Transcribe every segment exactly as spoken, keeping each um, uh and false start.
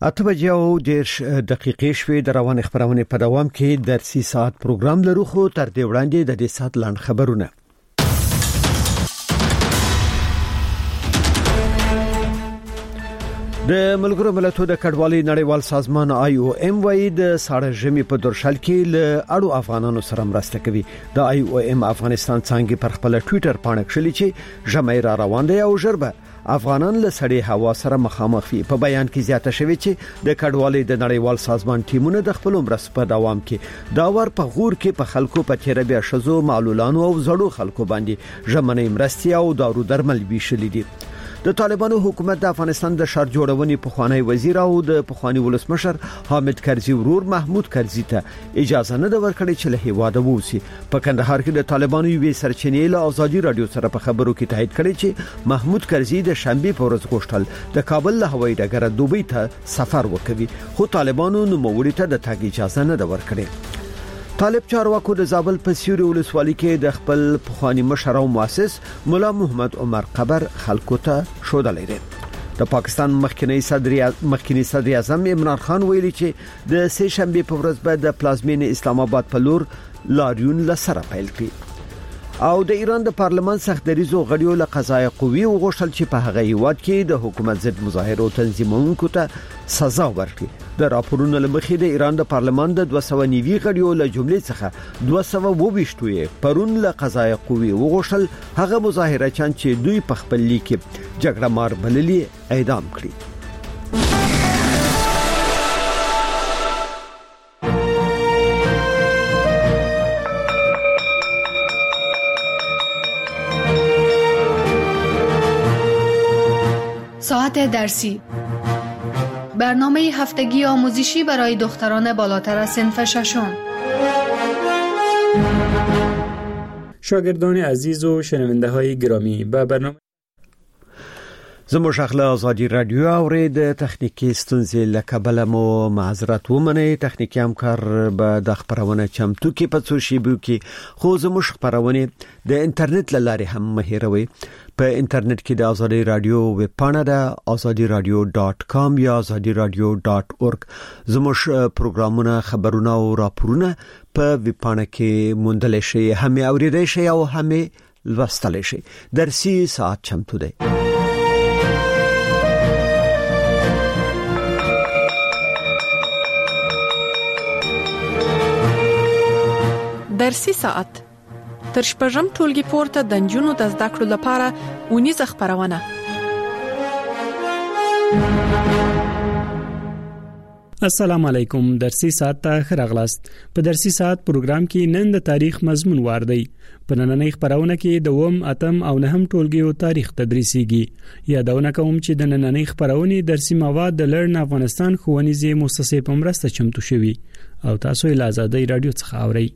اته بجې او دیرش دقیقې شوې د روان خبرونه په دوام کې درسي ساعت پروګرام لرو خو تر دې وړاندې د دې ساعت لاند خبرونه. د ملګرو ملتونو د کډوالۍ نړیوال سازمان آی او ایم وايي د ساړه ژمي په دورشل کې له اړو افغانانو سره مرسته کوي. د آی او ایم افغانستان څنګه پر خپل ټوئیټر باندې کړلي چې ژمي را روان دی او ژربه افغانان له سړې هوا سره مخامخ وي. په بیان کې زیاته شوی چې د کډوالۍ د نړیوال سازمان ټیمونه د خپل مرستې په دوام کې دا ور په غور کې په خلکو په تیر بیا شزو معلولانو او زړو خلکو باندې ژمنې مرستې او دارو درمل ویشل دي. د طالبانو حکومت د افغانستان د شر جوړونې په خوانی وزیر او د پخوانی ولسمشر حامد کرزي ورور محمود کرزي ته اجازه نه ورکړي چې له هیواده ووسی. په کندهار کې د طالبانو یوې سرچینې له ازادي رادیو سره په خبرو کې تایید کړي چې محمود کرزي د شنبه په ورځ غوښتل د کابل له هوایي ډګر دوبۍ ته سفر وکړي خو طالبانو نو موري ته د تګ اجازه نه ورکړي. طالب چارواکو د زابل په سیوري ولسوالۍ کې د خپل پخوانی مشر او مؤسس مولا محمد عمر قبر خلکو ته شودل لري. د پاکستان مخکنی صدر مخکنی صدر اعظم عمران خان ویلي چې د سه شنبه په ورځ به د پلازمین اسلام آباد په لور لاریون لسره پیل کړي. او د ایران د پارلمان سختدریزو غړیو له قضایي قوی وغوښتل چې په هغه هیواد کې د حکومت ضد مظاهرو تنظیمونکو ته سزا ورکړي. د راپورونو لمخې د ایران د پارلمان د دوه سوه نوي غړیو له جملې څخه دوه سوه وویشت پرون له قضایي قوی وغوښتل هغه مظاهرچیان چې دوی په خپل لیک جګړه مار بللي اعدام کړي. ساعت درسی برنامه هفتگی آموزشی برای دختران بالاتر از صنف ششم. شاگردان عزیز و شنونده های گرامی به برنامه زموږ خپل ازادي رادیو او د تخنیکی ستونزې لکبل مو معذرت ومنه. تخنیکی همکار به د خبرونه چمتو کې په څو شیبو کې خو زموږ خبرونه د انټرنیټ لارې هم مهیروي. په انټرنیټ کې د ازادي رادیو ویب پاڼه ده ازادي رادیو ډاټ کام یا ازادي رادیو ډاټ اورګ. زموږ پروګرامونه خبرونه او راپورونه په ویب پاڼه کې موندل شي، هم اوریدل شي او هم لوستل شي. درسي ساعت چمتو ده. درسي ساعت تر شپږم ټولګي پورته د نجونو د زده کړو لپاره اونیزه خبرونه. السلام علیکم. درسي ساعت ته خراغلاست. په درسي ساعت پروګرام کې نن د تاریخ مضمون واردی. په نننۍ خبرونه کې د وم اتم او نهم ټولګیو تاریخ تدریسيږي. یادونه کوم چې د نننۍ خبرونه درسي مواد د لرن افغانستان ښوونیزې مؤسسې په مرسته چمتو شوي او تاسو یې له ازادي رادیو څخه اورئ.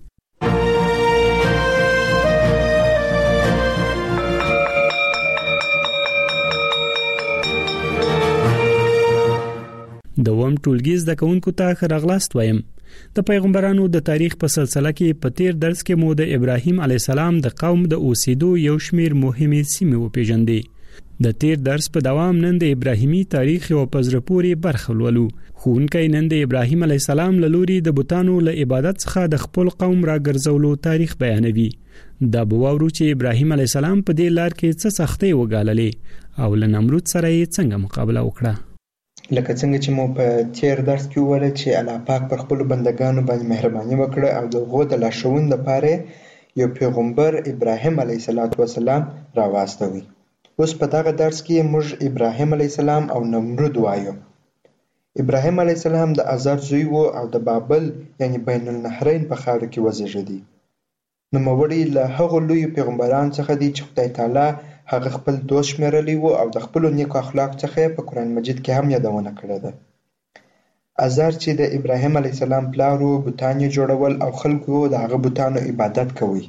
د وم ټولګي زده کوونکو ته خراغلاست وایم. د پیغمبرانو د تاریخ په سلسله کې په تیر درس کې مو د ابراهیم علی السلام د قوم د اوسېدو یو شمیر مهمه سیمې وپیژندې. د تیر درس په دوام نن د ابراهیمی تاریخ او پزرپوري برخه ولولو. خوونکې نن د ابراهیم علی السلام له لوري د بوتانو له عبادت څخه د خپل قوم راګرځولو تاریخ بیانوي. دا بوورو چې ابراهیم علی السلام په دې لار کې څه سختۍ وګاللې او له نمرود سره یې څنګه مقابله وکړه. لکه څنګه چې مو په تیر درس کې وویل چې الله پاک پر خپل بندگانو باندې مهرباني وکړه او دغه د لاشون لپاره یو پیغمبر ابراهیم علیه السلام راوستوي. اوس په دغه درس کې موږ ابراهیم علیه السلام او نمرود وایو. ابراهیم علیه السلام د آزار زوی وو او د بابل یعنی بین النهرین په خاور کې وزیږیدی. نو موړي له هغه لوی پیغمبرانو څخه دی چې خدای تعالی هغه خپل دوست شمیرلی وو او د خپل نیک اخلاق څخه په قرآن مجید کې هم یادونه کړې ده. آزار چې د ابراهیم علیه السلام پلارو بوتان جوړول او خلکو د هغه بوتانو عبادت کوي.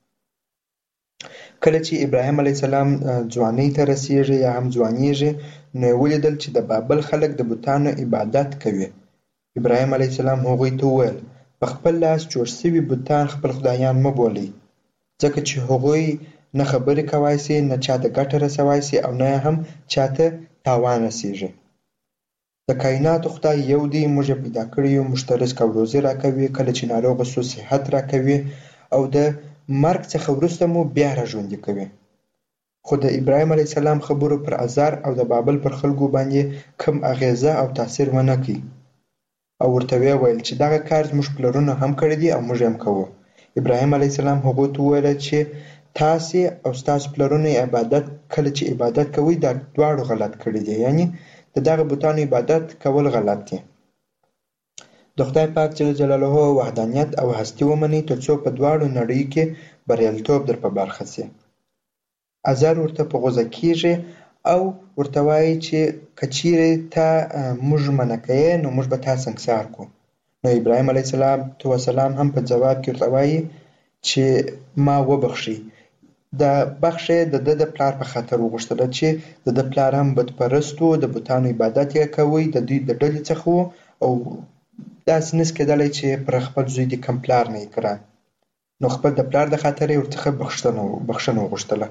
کله چې ابراهیم علیه السلام ځوانۍ ته رسیږي یا هم ځوانیږي نو ولیدل چې د بابل خلک د بوتانو عبادت کوي. ابراهیم علیه السلام هغوی ته وویل په خپل لاس جوړ شوي بوتان خپل خدایان مه بولئ ځکه چې هغوی نه خبرې کوای شي نه چاته ګټه رسوای شي او نه هم چاته تاوان رسیږي. د کائناتو خدای یو دی، موږ یې پیدا کړی یو، موږ ته رزق او روزي راکوي، کله چې ناروغه سو صحت راکوي او د مرګ څخه وروسته مو بیا راژوندي کوي. خو د ابراهیم علیه السلام خبرو پر آزار او د بابل پر خلکو باندې کم اغیزه او تاثیر ونه کړي او ورته ویې ویل چې دغه کار زموږ پلرونو هم کړی دی او موږ هم کوو. ابراهیم علیه السلام هغوی ته وویل چې تاسې او ستاسو پلرونو عبادت کله چې عبادت کوئ دا دواړو غلط کړي دي، یعنی د دغه بتانو عبادت کول غلط دي. د خدای پاک جل جلاله وحدانیت او هستی ومنئ تر څو په دواړو نړیو کې بریالیتوب در په برخه سي. آزار ورته په غوسه کیږي او ورته وایي چې که چیرې ته موږ منع کوې نو موږ به تا سنګسار کړو. نو ابراهیم علیه السلام هم په ځواب کې ورته وایي چې ما وبخښئ. د بخښه د ده د پلار په خاطر وغوښتله چې د ده پلار هم بتپرست و، د بتانو عبادت یې کوی، د دوی د ډلې څخه و او داسې نس کېدلی چې پر خپل زوی دې کم پلار نه یې کړه. نو خپل د پلار د خاطر یې ورڅخه بخښنه وغوښتله.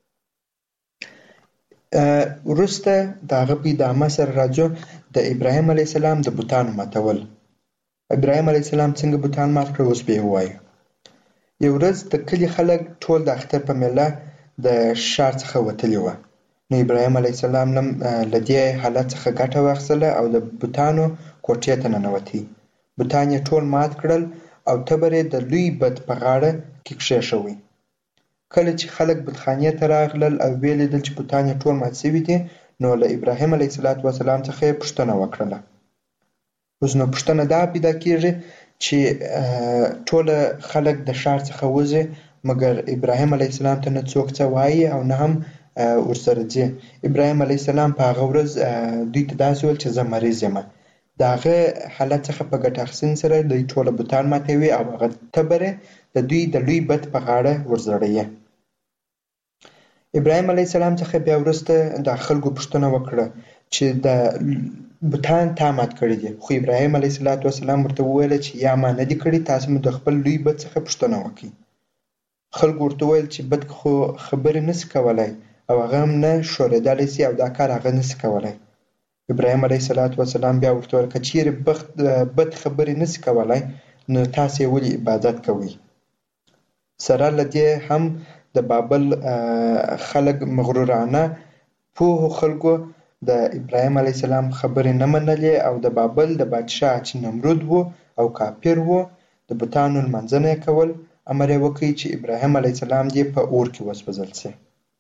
وروسته د هغه په ادامه سره راځو د ابراهیم علیه السلام د بتانو ماتول. ابراهیم علیه السلام څنګه بتان مات کړل اوس به یې ووایو. یو ورځ د کلي خلک ټول د اختر په میله د ښار څخه وتلي وه. نو ابراهیم علیه السلام له دې حالت څخه ګټه واخیستله او د بتانو کوټې ته ننوتی. بتان یې ټول مات کړل او تبر یې د لوی بت په غاړه کې کښېښوی. کله چې خلک بتخانې ته راغلل او ویې لیدل چې بتان یې ټول مات شوي دي نو له ابراهیم علیه السلام څخه یې پوښتنه وکړله. اوس نو پوښتنه دا پیدا کېږي چې ټوله خلک د ښار څخه وځي مګر ابراهیم علیه السلام ته نه څوک څه وایي او نه هم ورسره ځي. ابراهیم علیه السلام په هغه ورځ دوی ته داسې ویل چې زه مریض یم. د هغه حالت څخه په ګټه اخیستنې سره دوی ټوله بتان ماتوي او هغه تبر د دوی د لوی بت په غاړه ورزړوي. ابراهیم علیه السلام څخه بیا وروسته د خلکو پوښتنه وکړه چې د بتان تا مات کړي دي. خو ابراهیم علیه السلام ورته وویل چې یا ما نه دي کړي، تاسو مو د خپل لوی بت څخه پوښتنه وکړئ. خلکو ورته وویل چې بت خو خبرې نسي کولی او هغه هم نه ښورېدلی سي او دا کار هغه نسي کولی. ابراهیم علیه السلام بیا ورته وویل که چیرې بت خبرې نسي کولی نو تاسو یې ولې عبادت کوئ؟ سره له دې هم د بابل خلک مغرورانه پوهو خلکو د ابراهیم علیه السلام خبرې نه منلې او د بابل د بادشاه چې نمرود و او کافر و د بتانو لمانځنه یې کول. امر یې وکړ چې ابراهیم علیه السلام دې په اور کې وسوځل شي.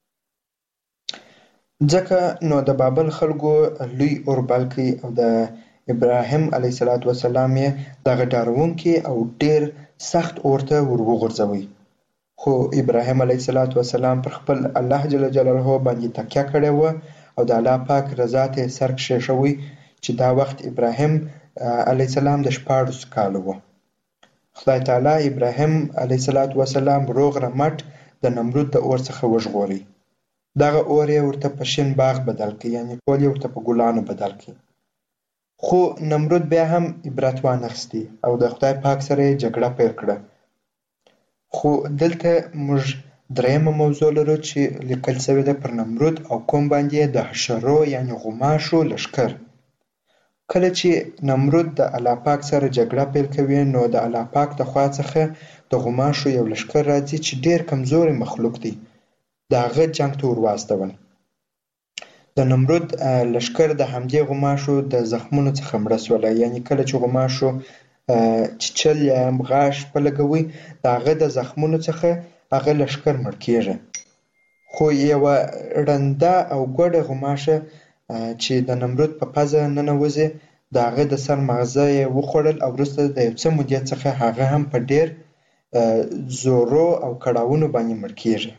ځکه نو د بابل خلکو لوی اور بل کړ او د ابراهیم علیه السلام یې دغه ډاروونکي او ډېر سخت اور ته ور وغورځوي. خو ابراهیم علیه السلام پر خپل الله جل جلاله باندې تکیه کړې وه او د الله پاک رضا ته یې سر کښېښوی چې دا وخت ابراهیم علیه السلام د شپاړسو کالو و. خدای تعالی ابراهیم علیه السلام روغ رمټ د نمرود د اور څخه وژغوري. دغه اور یې ورته په شین باغ بدل کړي، یعنې ټول یې ورته په ګلانو بدل کړي. خو نمرود بیا هم عبرت وانخیستی او د خدای پاک سره یې جګړه پیل کړه. خو دلته موږ درېیمه موضوع لرو چې لیکل شوې ده پر نمرود او قوم باندې د حشرو یعنې غوماشو لښکر. کله چې نمرود د الله پاک سره جګړه پیل کوي نو د الله پاک د خوا څخه د غوماشو یو لښکر راځي چې ډېر کمزوري مخلوق دی. د هغه جنګ ته ور واستول. د نمرود لښکر د همدې غوماشو د زخمونو څخه مړه شوله، یعنې کله چې غوماشو چیچل یا غاښ په لګوي د هغه د زخمونو څخه هغه لښکر مړ کېږي. خو یوه ړنده او ګوډه غوماشه چې د نمرود په پزه ننوځي د هغه د سر مغزه یې وخوړل او وروسته د یو څه مودې څخه هغه هم په ډېر زورو او کړاوونو باندې مړ کېږي.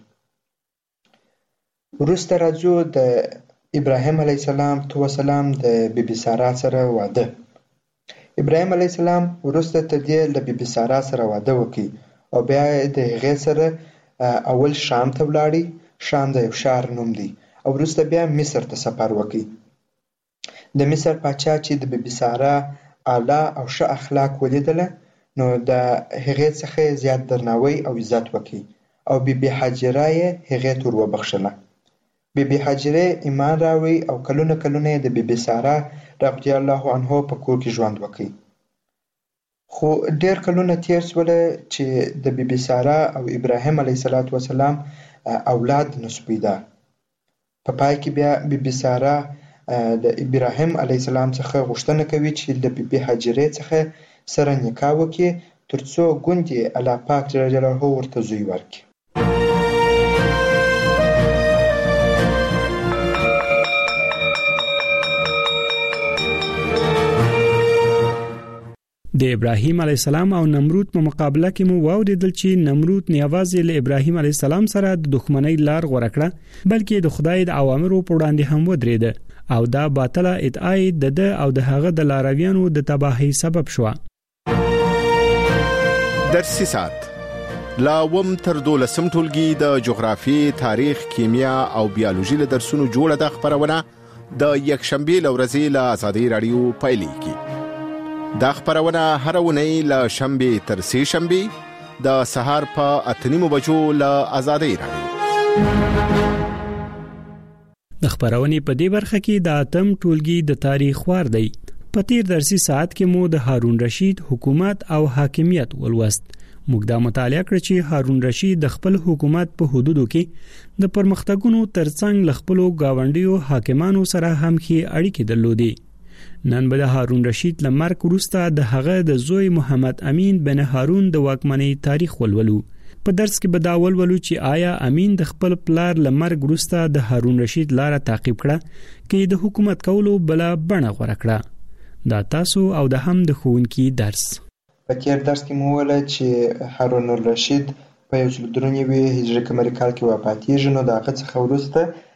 وروسته راځو د ابراهیم علیه السلام د بی بي سارا سره واده. ابراهیم علیه السلام وروسته تر دې له بی بي سارا سره واده وکړي او بیا د هغې سره اول شام ته ولاړی. شام د یو ښار نوم دی او وروسته بیا مصر ته سفر وکړي. د مصر پاچا چې د بی بي سارا اعلی او ښه اخلاق ولیدله نو د هغې څخه زیات درناوی او عزت وکړي او بی بي هاجره یې هغې ته ور وبخښله. بی بی هاجره ایمان راوړی او کلونه کلونه یې د بی بی ساره رضی الله عنها په کور کې ژوند وکړ. خو ډېر کلونه تیر شوله چې د بی بی ساره او ابراهیم علیه السلام اولاد نشو پیدا. په پای کې بیا بی بی ساره د ابراهیم علیه السلام څخه غوښتنه کوي چې د بی بی هاجرې څخه سره نکاح وکړي ترڅو ګوندې الله پاک جل جلاله ورته زوی ورکړي. د ابراهیم علی السلام او نمرود په مقابله کې مو واوریدل چې نمرود نه یوازې له ابراهیم علی السلام سره د دښمنۍ لار غوړه کړه بلکې د خدای د اوامرو په وړاندې هم ودرېد او دا باطله ادعا د د او د هغه د لارویانو د تباہي سبب شو. درسي سات لا وم تر دولسم ټولګي د جغرافي، تاریخ، کیمیا او بیولوژي له درسونو جوړه د خبرونه د یکشنبه لورځي له آزادۍ رادیو پایلیږي. دا خبرونه هر ونی له شنبه تر سه شنبه د سهار په اتنیمو بجو له آزادۍ رادیو. د خبرونه په دې برخه کې د اتم ټولګي د تاریخ وار دی. په تیر درسي ساعت کې مو د هارون رشید حکومت او حاکمیت ولوست. موږ دا مطالعه کړ چې هارون رشید د خپل حکومت په حدودو کې د پرمختګونو ترڅنګ ل خپل گاونډیو حاکمانو سره هم ښې اړیکې درلودې. نن به د هارون رشید لمرګ وروسته د هغه د زوی محمد امین بن هارون د واکمنۍ تاریخ ولولو. په درس کې به دا ولولو چې آیا امین د خپل پلار لمرګ وروسته د هارون رشید لاره تعقیب کړه کې د حکومت کولو بل بڼه غوړه کړه. دا تاسو او د هم د ښوونکي درس. په تیر درس کې مو ویل چې هارون الرشید په یو سل درې نوي هجري قمري کال کې وفاتېږي. نو د هغه څخه وروسته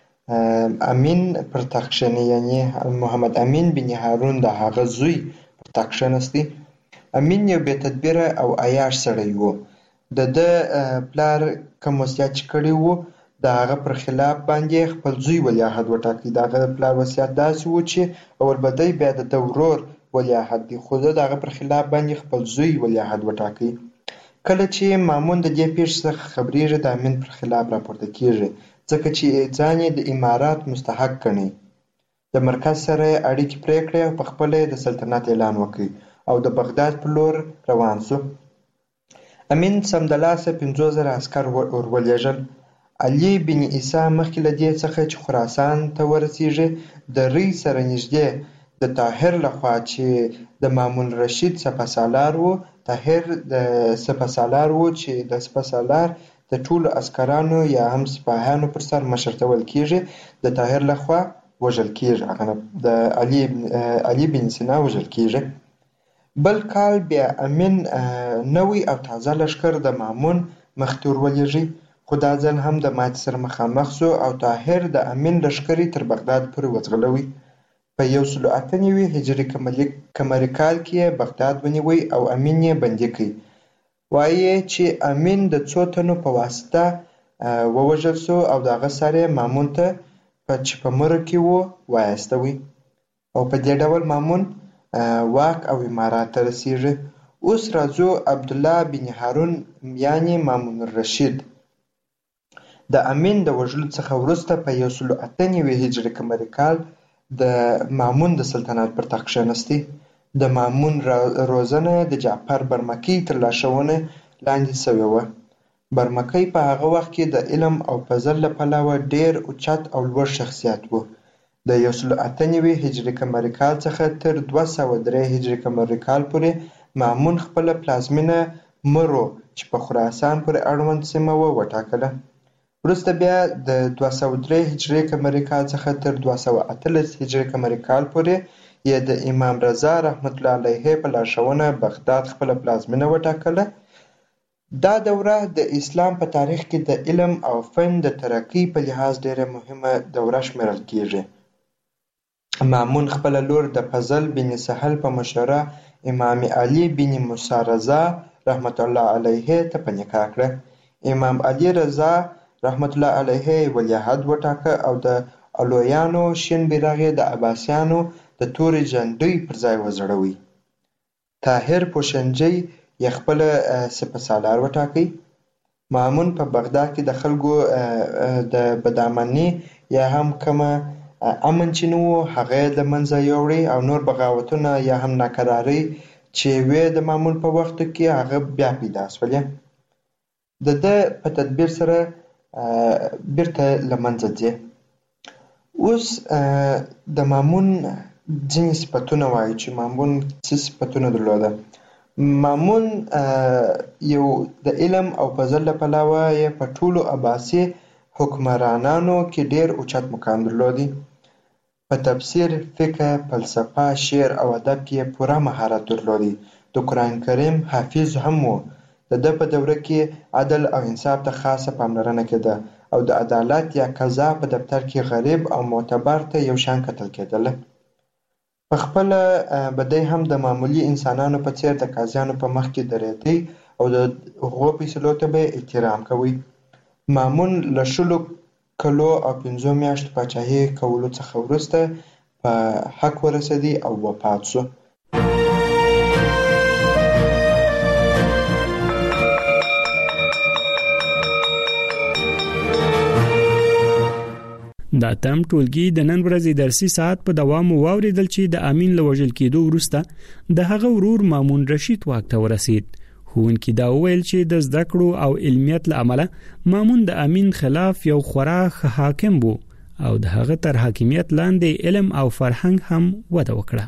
امین پر تخت کښېني، یعنی محمد امین بن هارون د هغه زوی پر تخت کښېنستی. امین یو بې تدبیره او عیاش سړی و. د ده پلار کوم وصیت چې کړی و د هغه پر خلاف باندې خپل زوی ولیعهد وټاکي. د هغه پلار وصیت داسې و چې اول به دی بیا د ده ورور ولیعهد دی، خو ده د هغه پر خلاف باندې خپل زوی ولیعهد وټاکي. کله چې مامون د دې پیښې څخه خبرېږي د امین پر خلاف راپورته کېږي ځکه چې ځان یې د امارات مستحق ګڼي. د مرکز سره اړیکې پرې کړې او په خپله یې د سلطنت اعلان وکړ او د بغداد په لور روان شو. امین سمدلاسه پنځوس زره عسکر ورولېږل. علي بن عیسی مخکې له دې څخه چې خراسان ته ورسېږي د ری سره نږدې د طاهر لخوا چې د مامون رشید سپهسالار و، طاهر د سپهسالار و چې د سپهسالار د ټولو عسکرانو یا هم سپاهیانو پر سر مشر ته ویل کېږي، د طاهر لخوا وژل کېږي، هغه د علي علي بن سینا وژل کېږي. بل کال بیا امین نوی او تازه لښکر د مامون مخې ته ورولېږي، خو دا ځل هم د ماتې سره مخامخ شو او طاهر د امین لښکرې تر بغداد پورې وځغلوي. په یو سل اته نوي هجري قمري کال کې یې بغداد ونیوی او امین یې بندي کړ. وایي چې امین د څو تنو په واسطه ووژل شو او د هغه سر یې مامون ته چې په مره کې و وایستوي او په دې ډول مامون واک او امارات ته رسېږي. اوس راځو عبدالله بن هارون یعنې مامون الرشید د امین د وژلو څخه وروسته په یو سل اته نوي هجري قمري کال د مامون د سلطنت پر تخت کښېنستی. د مامون روزنه د جعفر برمکی تر لارښوونې لاندې شوې وه. برمکی په هغه وخت کې د علم او فضل له پلوه ډېر اوچت او لوړ شخصیت و. د یو سل اته نوي هجري قمري کال څخه تر دوه سوه درې هجري قمري کال پورې مامون خپله پلازمینه مرو چې په خراسان پورې اړوند سیمه وه وټاکله. وروسته بیا د دوه سوه درې هجري قمري کال څخه تر دوه سوه اتلس هجري قمري کال پورې یې د امام رضا رحمت الله علیه په لارښوونه بغداد خپله پلازمینه وټاکله. دا دوره د اسلام په تاریخ کې د علم او فن د ترقۍ په لحاظ ډېره مهمه دوره شمیرل کېږي. مامون خپله لور د فضل بن سهل په مشوره امام علي بن موسی رضا رحمت الله علیه ته په نکاح کړه. امام علي رضا رحمت الله علیه ولیعهد وټاکه او د علویانو شین بیرغ یې د عباسیانو د تورې جنډۍ پر ځای وځړوي. طاهر پوشنجي یې خپله سپهسالار وټاکئ. مامون په بغداد کې د خلکو د بدامني یا هم کومه امن چې نو هغه د منځه یوړي او نور بغاوتونه یا هم ناکراری چې وې د مامون په وخت کې هغه بیا پیدا شولې. د ده په تدبیر سره بیرته له منځه ځي. اوس د مامون ځینې صفتونه وایي چې مامون څه صفتونه درلوده. مامون یو د علم او فضل له پلوه یې په ټولو عباسي حکمرانانو کې ډېر اوچت مقام درلودی. په تفسیر، فقه، فلسفه، شعر او ادب کې یې پوره مهارت درلودی. د قرآن کریم حافظ هم و. د ده په دوره کې عدل او انصاف ته خاصه پاملرنه کېده او د عدالت یا قضا په دفتر کې غریب او معتبر ته یو شان کتل کېدله. په خپله به دی هم د معمولي انسانانو په څېر د قاضیانو په مخ کې درېدی او د هغو فیصلو ته به احترام کوي. مامون له شلو کلو او پنځو میاشتو پاچاهي کولو څخه وروسته په حق ورسېدی او وفات شو. دا تم ټولګي د نن ورځې درسي ساعت په دوام واوریدل چې د امین له وژل کېدو وروسته د هغه ورور مامون رشید واک ته ورسید. ښوونکي دا وویل چې د زده کړو او علمیت له امله مامون د امین خلاف یو خورا ښه حاکم و او د هغه تر حاکمیت لاندې علم او فرهنګ هم وده وکړه.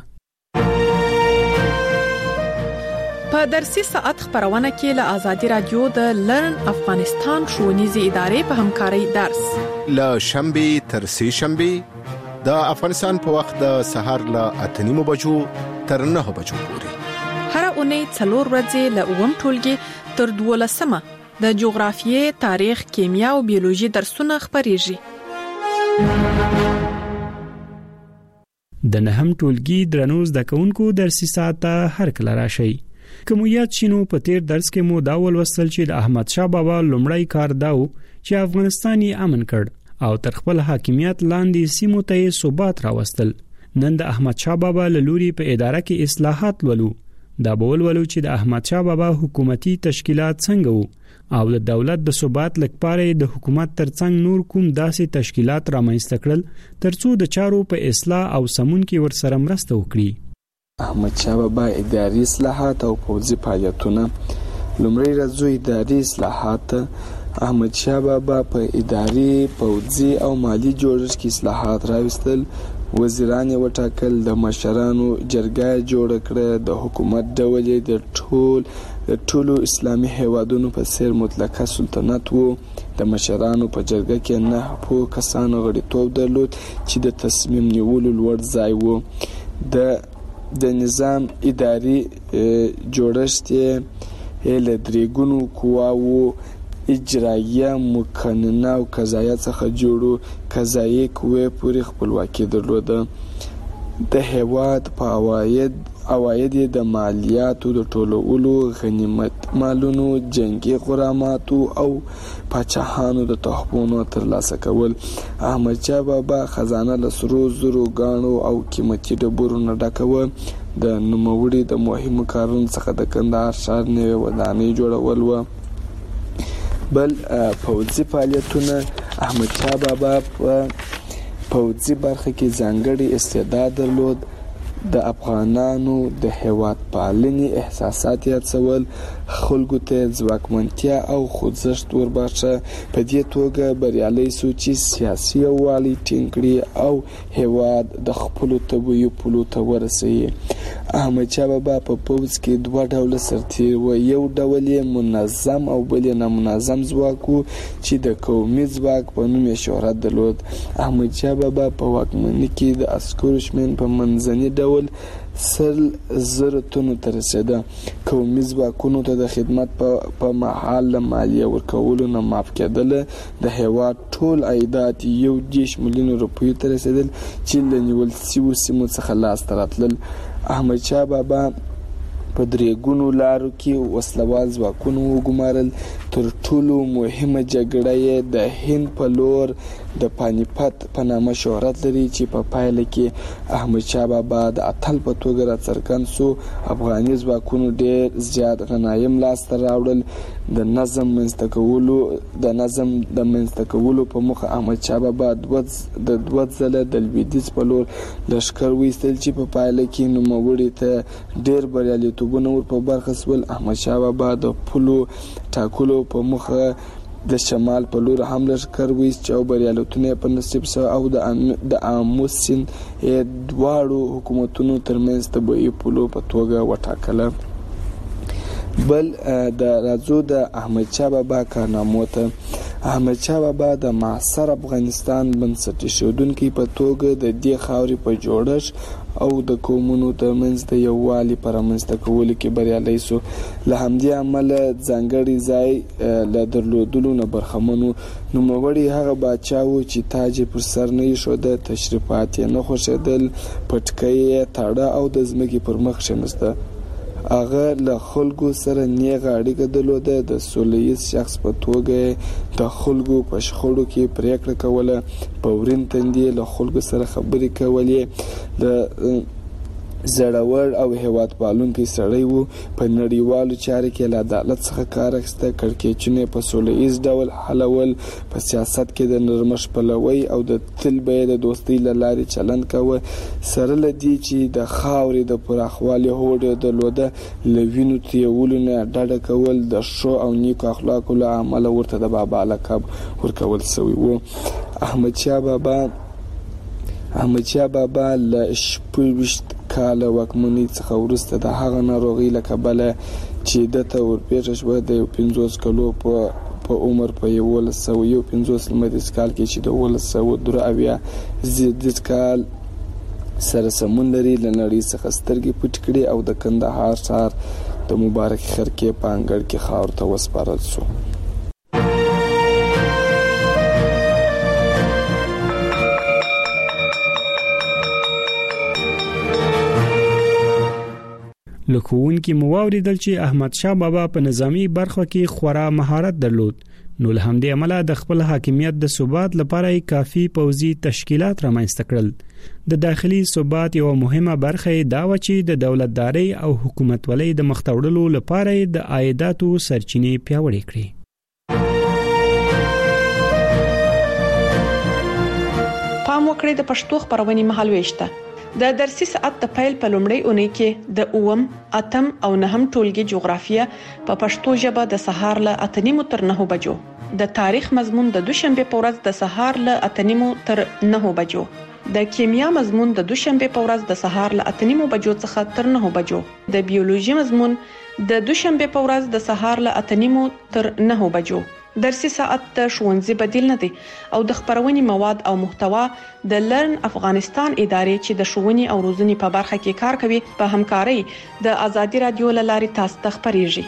په درسي ساعت خبرونه کې له آزادي رادیو د لرن افغانستان ښوونیزې ادارې په همکارۍ درس له شنبه تر سه شنبه د افغانستان په وخت د سهار له اته نیمو بجو تر نهه بجو پورې هر اونۍ څلور ورځې له اووم ټولګي تر دولسمه د جغرافیې، تاریخ، کیمیا او بیولوژي درسونه خبرېږي. د نهم ټولګي درنو زده کوونکو درسي ساعت هر کله راشي. کوم یاد شینو په تیر درس کې مو دا ولوستل چې د احمد شاه بابا لومړی کار داو چې افغانستان یې امن کړ او تر خپل حاکمیت لاندې سیمو ته ثبات راوستل. نن د احمد شاه بابا له لوري په اداره کې اصلاحات ولو. دا بول ولو چې د احمد شاه بابا حکومتي تشکیلات څنګه وو او د دولت د ثبات لپاره د حکومت ترڅنګ نور کوم داسې تشکیلات رامنځته کړل ترڅو د چارو په اصلاح او سمون کې ورسره مرسته وکړي. احمد شاه بابا اداري اصلاحات او پوځي فعالیتونه. لومړی راځو اداري اصلاحات. احمد شاه بابا په اداري، پوځي او مالی جوړښت کې اصلاحات راوستل. وزیران یې وټاکل، د مشرانو جرګه جوړه کړه، د حکومت ډول یې د ټول د ټولو اسلامي هیوادونو په څیر مطلقه سلطنت وو. د مشرانو په جرګه کې نه په کسانو غړیتوب درلود چې د تصمیم نیولو لوړ ځای وو. د د نظام اداري جوړښت یې له درې ګونو قواوو اجرایه، مقننه او قضایه څخه جوړو. قضایي قوې پورې خپلواکي درلوده. د هیواد په عواید عواید د مالیاتو د ټولولو، غنیمت مالونو، جنگي غراماتو او پاچاهانو د تحفونو ترلاسه کول. احمد شاه بابا خزانه له سرو زرو، ګاڼو او قیمتي ډبرو نه ډکوه. د نوموړي د مهمو کارونو څخه د کندهار ښار نوې ودانۍ جوړول و. بل پوځي فعالیتونه. احمد شاه بابا په پوځي برخه کې ځانګړی استعداد درلود. د افغانانو د هیواد پالنې احساسات یې هڅول، خلکو ته ځواکمنتیا او خوځښت ورباښه. په دې توګه بریالی شو چې سیاسي یووالی ټینګ کړي او هیواد د خپلو طبیعي پولو ته ورسوي. احمد شاه بابا په پوځ کې دوه ډوله سرتیر و. یو ډول یې منظم او بل یې نامنظم ځواک و چې د قومي ځواک په نوم یې شهرت درلود. احمد شاه بابا په واکمنۍ کې د عسکرو شمېر په منځني ډول سل زره تنو ته رسېده. قومي ځواکونو ته د خدمت په مهال له مالیه ورکولو نه معاف کېدله. د هیواد ټول عایدات یو دېرش میلیونه روپیو ته رسېدل چې له نیول شویو سیمو څخه لاسته راتلل. احمد شاه بابا په درې ګونو لارو کې وسلوال ځواکونه وګمارل، تر تر ټولو مهمه جګړه یې د هند په لور د پانیپت په نامه شهرت لري چې په پایله کې احمد شاه بابا د اتل په توګه راڅرګند سو. افغاني ځواکونو ډېر زیات غنایم لاسته راوړل. د نظم منځته کولو د نظم د منځته کولو په موخه احمد شاه بابا د دوه ځله د لویدیځ په لور لښکر وایستل چې په پایله کې نوموړي ته ډېر بریالیتوبونه ور په برخه سول. احمد شاه بابا د پولو ټاکلو په موخه د شمال په لور هم لښکر وایست او بریالیتونه په نصیب سو او د آمو سیند دواړو حکومتونو ترمنځ طبیعي پولو په توګه وټاکله. بل د راځو د احمد شاه بابا کارنامو ته. احمد شاه بابا د معاصر افغانستان بنسټ ایښودونکي په توګه د دې خاورې په جوړښت او د قومونو ترمنځ د یووالي په رامنځته کولو کې بریالی سو. له همدې امله ځانګړی ځای له درلودلو نه برخمن و. نوموړی هغه پاچا و چې تاج پر سر نه ایښوده، تشریفات یې نه خوښېدل، پټکۍ یې تاړه او د ځمکې پر مخ کښېناسته. هغه له خلکو سره نیغه اړیکه درلوده. د سوله ییز شخص په توګه د خلکو په شخړو کې پریکړه کوله، په ورین تندي له خلکو سره خبرې کولې. د زړور او هیواد پالونکی سړی وو. په نړیوالو چارو کې له عدالت څخه کار اخیسته، کړکېچونه په سوله ییز ډول حلول، په سیاست کې د نرمښت پلوی او د تل به د دوستۍ له لارې چلند کوه. سره له دې چې د خاورې د پراخوالي هوډ یې درلوده، له وینو تویولو نه ډډه کول د ښو او نیکو اخلاقو له امله ورته د بابا لقب ورکول شوی و. احمد شاه بابا احمد شاه بابا له شپږویشت کاله واکمنۍ څخه وروسته د هغه ناروغۍ له کبله چې دته ورپېښه شوه د یو پنځوس کلو په په عمر په یولس سوه یو پنځوس لمریز کال کې چې د اوولس سوه درې اویا زیږدیز کال سره سمون لري، له نړۍ څخه سترګې پټې کړې او د کندهار ښار د مبارک خرقې په انګړ کې خاورو ته وسپارل شو. لکهونکي مو واوریدل چې احمد شاه بابا په نظامی برخه کې خورا مهارت درلود، نو له همدې عمله د خپل حاکمیت د ثبات لپاره کافي پوځي تشکیلات رامنځته کړل. د داخلي ثبات یو مهمه برخه دا و چې د دولتداري او حکومتولۍ د مختوړلو لپاره د عایداتو سرچینې پیاوړې کړې. پام وکړئ د پښتو خبرونې مهالويشته. د درسي ساعت د پیل په لومړۍ اونۍ کې د اوم، اتم او نهم ټولګي جغرافیه په پښتو ژبه د سهار له اته نیمو تر نهو بجو، د تاریخ مضمون د دوشنبه په ورځ د سهار له اته نیمو تر نهو بجو، د کیمیا مضمون د دوشنبه په ورځ د سهار له اته نیمو بجو څخه تر نهو بجو، د بیولوژي مضمون د دوشنبه په ورځ د سهار له اته نیمو تر نهو بجو. درسي ساعت د ښوونځي بدیل نه دی او د خبرونې مواد او محتوا د لرن افغانستان ادارې چې د ښوونې او روزنې په برخه کې کار کوي په همکارۍ د ازادي رادیو له لارې تاسو ته خبريږي.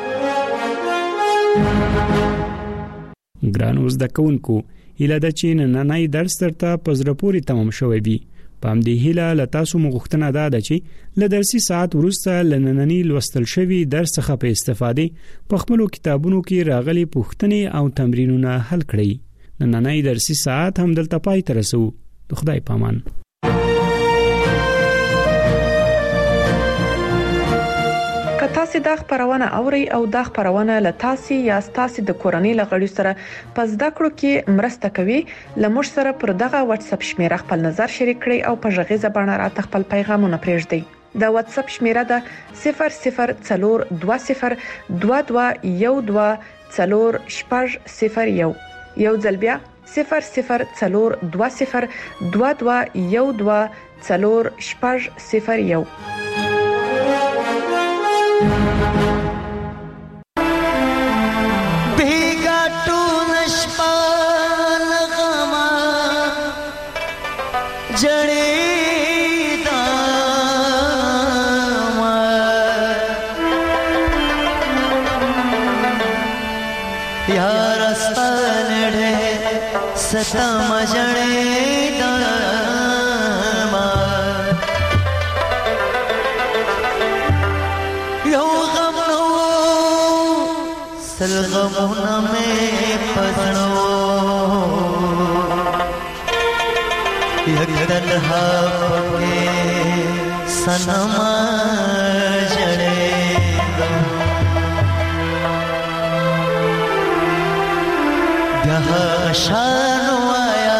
ګرانو زده کوونکو، هیله ده چې نننۍ درس ترته په زړه پورې تمام شوی وي. په همدې هیله له تاسو مو غوښتنه ده ده چې له درسي ساعت وروسته له نننۍ لوستل شوي درس څخه په استفادې په خپلو کتابونو کې راغلي پوښتنې او تمرینونه حل کړئ. نننۍ درسي ساعت هم دلته پای ته رسو. د خدای پامان. که تاسو دا خبرونه اوري او دا خبرونه له تاسو یا تاسو د کورنۍ لغړی سره پس دا کړو کې مرسته کوي، لمر سره پر دغه واتس اپ شمیره خپل نظر شریک کړئ او په ژغه زبانه را خپل پیغامونه پرېږدئ. دا واتس اپ شمیره ده صفر صفر څلور دوه صفر دوه دوه یو دوه څلور شپږ صفر یو. یو ځل بیا صفر صفر څلور دوه صفر دوه دوه یو دوه څلور شپږ صفر یو. بیگا تو نشپال غما جڑی دام یار استان ڈھے ستم جڑی دام یو غم نو सलगमुना में पढ़ो यदलहा पके सनमा जड़े ब्याह शानो आया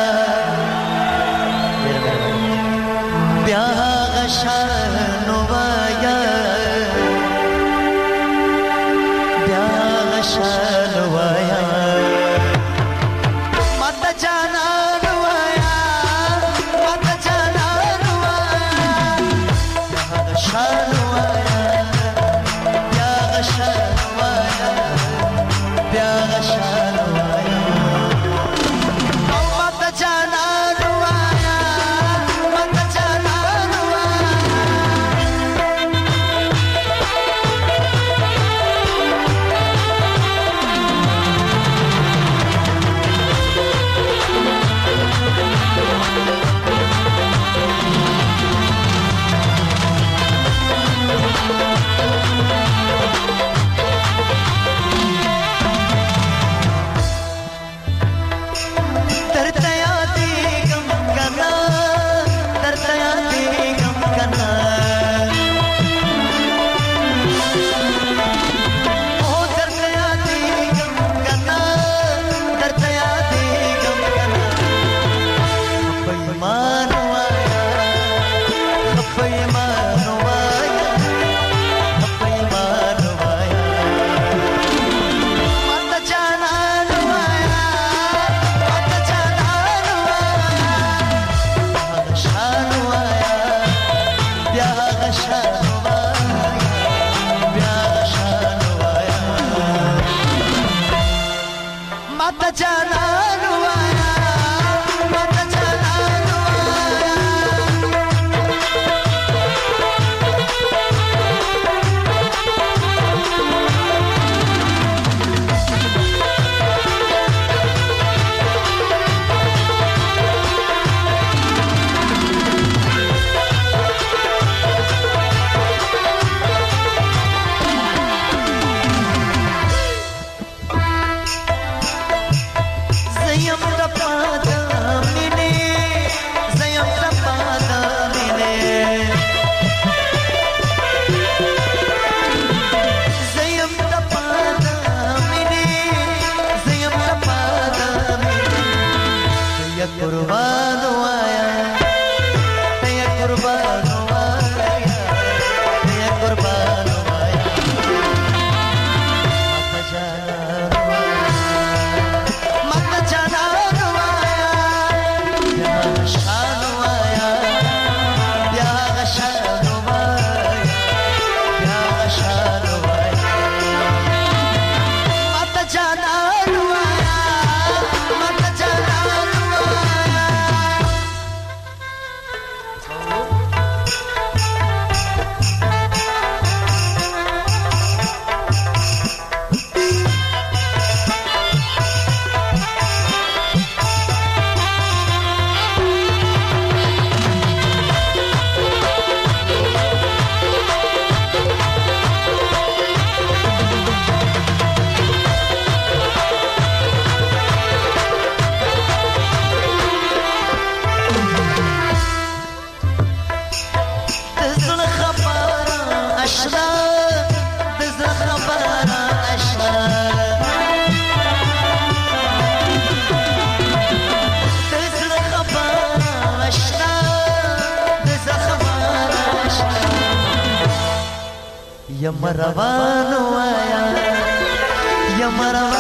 ब्याह शानो आया ब्याह शानो आया मत जाना रुआया मत जाना रुआया ब्याह शानो आया ब्याह शानो आया ब्याह शानो आया मत जाना रुआया मत जाना दर्दया दी गम करना दर्दया दी गम करना ओ दर्दया दी गम करना दर्दया दी गम करना बेईमान आया बेईमान आया बेईमान आया मत जाना रुआया मत जाना रुआया ब्याह शानो आया ब्याह शानो आया ब्याह शानो आया मत जाना रुआया मत जाना रुआया Zayam tapada mine Zayam tapada mine Zayam tapada mine Zayam tapada mine Ya qurbano aaya Ya qurbano aaya Ya qurbano aaya मत जाना रुआया ब्याह शानो आया ब्याह शानो आया ब्याह शानो आया मत जाना रुआया मत जाना रुआया دزل خبر اشرا دزل خبر اشرا دزل خبر اشرا دزل خبر اشرا يا مروان آیا يا مروان